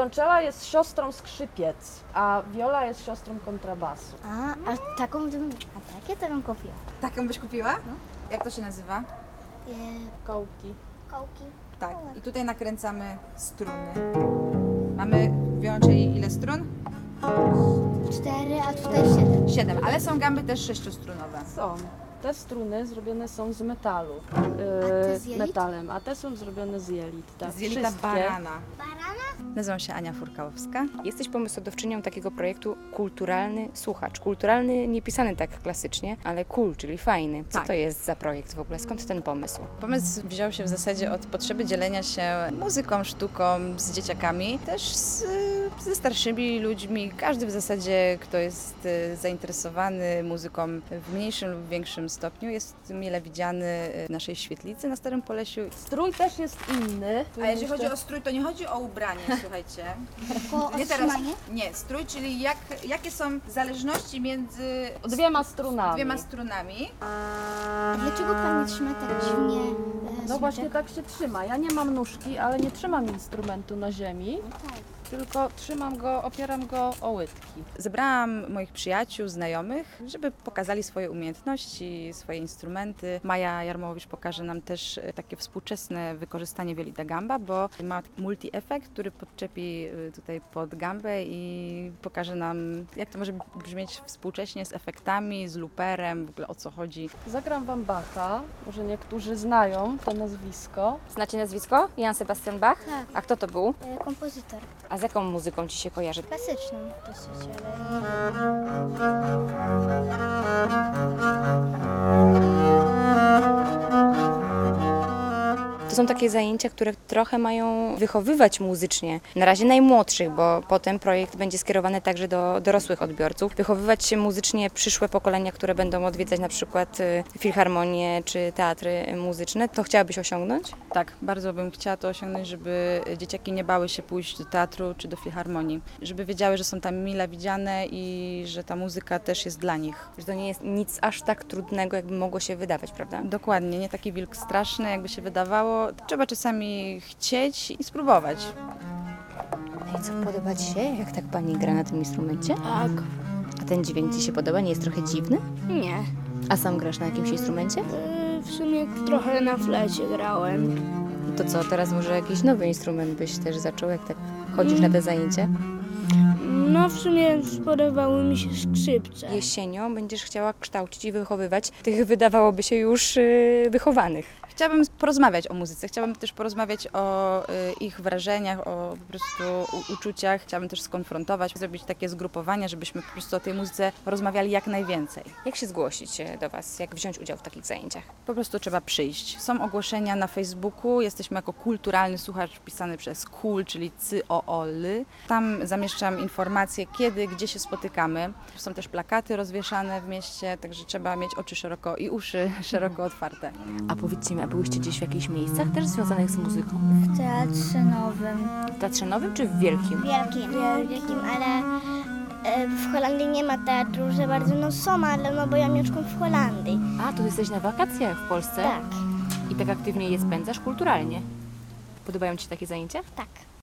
Wiolonczela jest siostrą skrzypiec, a wiola jest siostrą kontrabasu. A takie to bym kupiła. Taką byś kupiła? No. Jak to się nazywa? Kołki. Kołki. Tak. I tutaj nakręcamy struny. Mamy w wiolonczeli ile strun? 4, a tutaj 7. 7, ale są gęby też 6-strunowe. Są. Te struny zrobione są z metalu, te z jelit? metalem, a te są zrobione z jelit. Tak. Z jelita Wszystkie. barana. Nazywam się Ania Furkałowska. Jesteś pomysłodawczynią takiego projektu Kulturalny Słuchacz. Kulturalny nie pisany tak klasycznie, ale cool, czyli fajny. Co Tak. to jest za projekt w ogóle? Skąd ten pomysł? Pomysł wziął się w zasadzie od potrzeby dzielenia się muzyką, sztuką z dzieciakami, też ze starszymi ludźmi. Każdy w zasadzie, kto jest zainteresowany muzyką w mniejszym lub większym stopniu, jest mile widziany w naszej świetlicy na Starym Polesiu. Strój też jest inny. A jeżeli chodzi o strój, to nie chodzi o ubranie, słuchajcie. Tylko Nie teraz. otrzymanie? Nie, strój, czyli jakie są zależności między Dwiema strunami. dwiema strunami. A dlaczego pani trzyma tak dziwnie No właśnie tak się trzyma. Ja nie mam nóżki, ale nie trzymam instrumentu na ziemi, tylko trzymam go, opieram go o łydki. Zebrałam moich przyjaciół, znajomych, żeby pokazali swoje umiejętności, swoje instrumenty. Maja Jarmołowicz pokaże nam też takie współczesne wykorzystanie wioli da gamba, bo ma multi-efekt, który podczepi tutaj pod gambę i pokaże nam, jak to może brzmieć współcześnie z efektami, z looperem, w ogóle o co chodzi. Zagram wam Bacha, może niektórzy znają to nazwisko. Znacie nazwisko? Jan Sebastian Bach? Tak. A kto to był? Kompozytor. A z jaką muzyką Ci się kojarzy? Klasyczną dosyć, To są takie zajęcia, które trochę mają wychowywać muzycznie. Na razie najmłodszych, bo potem projekt będzie skierowany także do dorosłych odbiorców. Wychowywać się muzycznie przyszłe pokolenia, które będą odwiedzać na przykład filharmonie czy teatry muzyczne. To chciałabyś osiągnąć? Tak, bardzo bym chciała to osiągnąć, żeby dzieciaki nie bały się pójść do teatru czy do filharmonii. Żeby wiedziały, że są tam mile widziane i że ta muzyka też jest dla nich. Że to nie jest nic aż tak trudnego, jakby mogło się wydawać, prawda? Dokładnie, nie taki wilk straszny, jakby się wydawało. Trzeba czasami chcieć i spróbować. No i co, podoba Ci się, jak tak Pani gra na tym instrumencie? Tak. A ten dźwięk Ci się podoba? Nie jest trochę dziwny? Nie. A sam grasz na jakimś instrumencie? W sumie trochę na flecie grałem. To co, teraz może jakiś nowy instrument byś też zaczął, jak tak chodzisz na te zajęcia? No w sumie spodobały mi się skrzypce. Jesienią będziesz chciała kształcić i wychowywać tych, wydawałoby się, już wychowanych. Chciałabym porozmawiać o muzyce, chciałabym też porozmawiać o ich wrażeniach, o po prostu uczuciach. Chciałabym też skonfrontować, zrobić takie zgrupowania, żebyśmy po prostu o tej muzyce rozmawiali jak najwięcej. Jak się zgłosić do Was, jak wziąć udział w takich zajęciach? Po prostu trzeba przyjść. Są ogłoszenia na Facebooku, jesteśmy jako Kulturalny Słuchacz pisany przez KUL, czyli CYOOL. Tam zamieszczam informacje, kiedy, gdzie się spotykamy. Są też plakaty rozwieszane w mieście, także trzeba mieć oczy szeroko i uszy szeroko otwarte. A powiedzcie mi, a byłyście gdzieś w jakichś miejscach też związanych z muzyką? W Teatrze Nowym. W Teatrze Nowym czy w Wielkim? Wielkim, ale w Holandii nie ma teatru za bardzo. No są, ale no bo ja mieszkam w Holandii. A, to jesteś na wakacjach w Polsce? Tak, I tak aktywnie je spędzasz kulturalnie. Podobają Ci się takie zajęcia? tak.